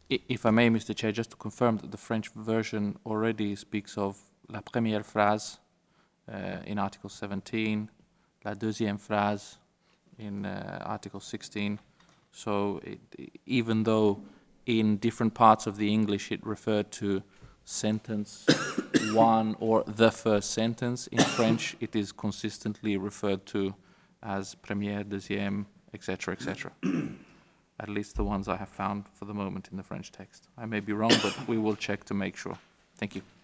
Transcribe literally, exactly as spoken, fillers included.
I- If I may, Mister Chair, just to confirm that the French version already speaks of la première phrase uh, in Article seventeen, la deuxième phrase in uh, Article sixteen. So it, even though in different parts of the English it referred to sentence one or the first sentence, in French it is consistently referred to as première, deuxième, et cetera, et cetera. At least the ones I have found for the moment in the French text. I may be wrong, but we will check to make sure. Thank you.